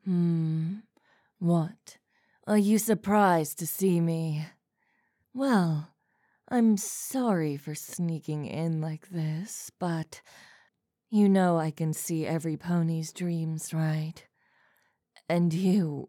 What? Are you surprised to see me? Well, I'm sorry for sneaking in like this, but you know I can see every pony's dreams, right? And you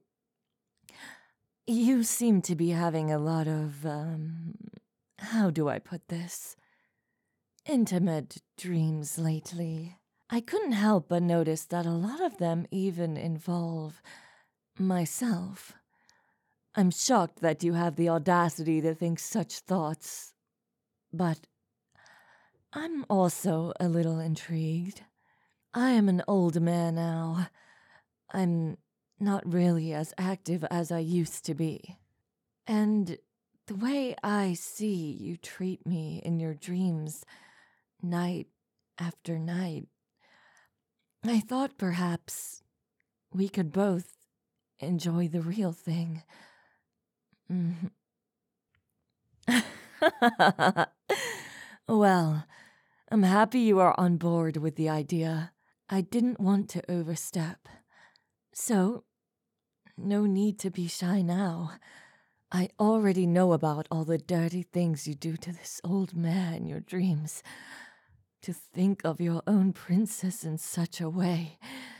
seem to be having a lot of, how do I put this? Intimate dreams lately. I couldn't help but notice that a lot of them even involve myself. I'm shocked that you have the audacity to think such thoughts, but I'm also a little intrigued. I am an old man now. I'm not really as active as I used to be. And the way I see you treat me in your dreams, night after night, I thought perhaps we could both enjoy the real thing. Well, I'm happy you are on board with the idea. I didn't want to overstep. So, no need to be shy now. I already know about all the dirty things you do to this old man in your dreams. To think of your own princess in such a way.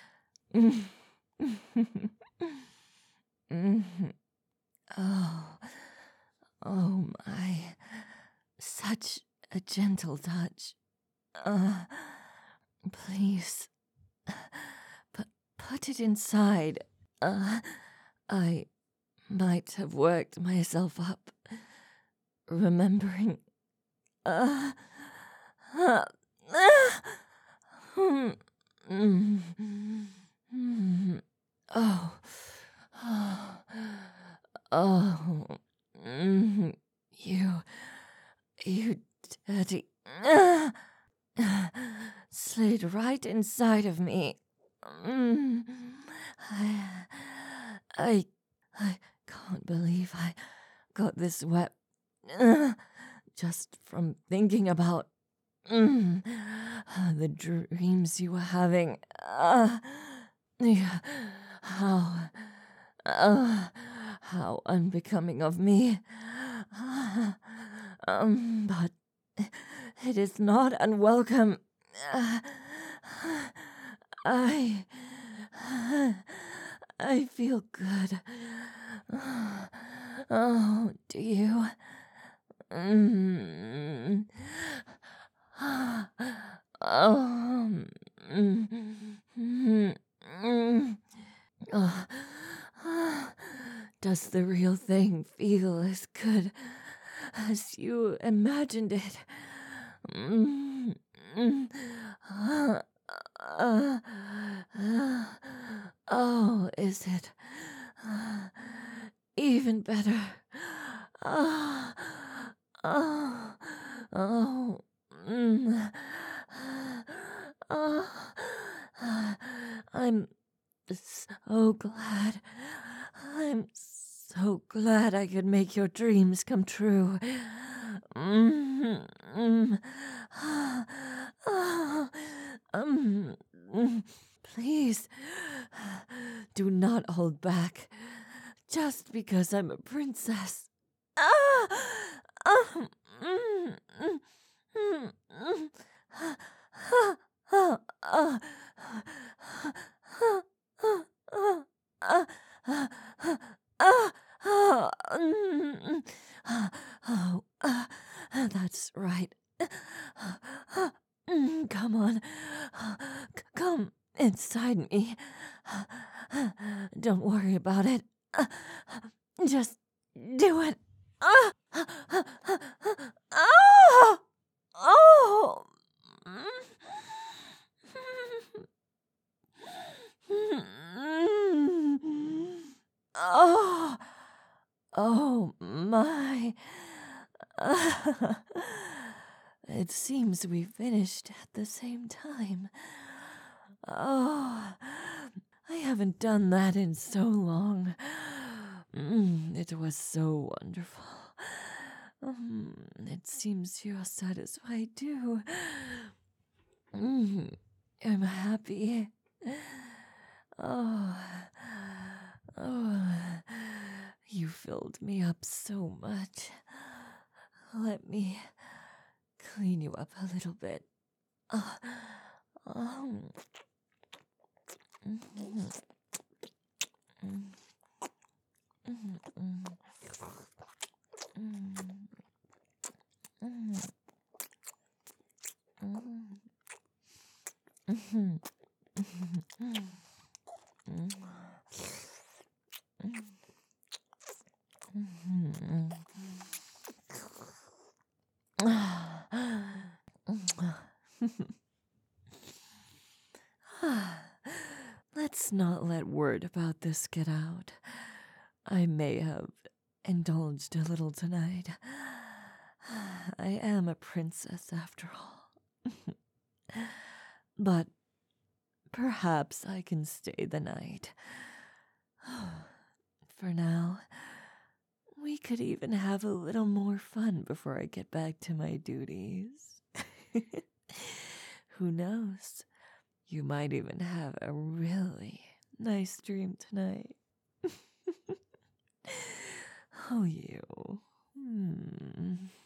Oh my. Such a gentle touch. Please. Put it inside. I might have worked myself up, remembering. You dirty. Slid right inside of me. I can't believe I got this wet just from thinking about the dreams you were having. How unbecoming of me. But it is not unwelcome. I feel good. Oh, do you? Does the real thing feel as good as you imagined it? Oh, is it? Even better. I'm so glad. I'm so glad I could make your dreams come true. Please, do not hold back. Just because I'm a princess. That's right. Come on. Come inside me. Don't worry about it. Just do it. Oh! Oh! Oh my. It seems we finished at the same time. Oh, I haven't done that in so long. It was so wonderful. It seems you're satisfied too. I'm happy. Oh, filled me up so much. Let me clean you up a little bit. Uh, um, mhm, mhm, mhm, mhm, mhm, mhm, mhm, mhm, Let's not let word about this get out. I may have indulged a little tonight. I am a princess after all. But perhaps I can stay the night. For now, we could even have a little more fun before I get back to my duties. Who knows? You might even have a really nice dream tonight. Oh, you.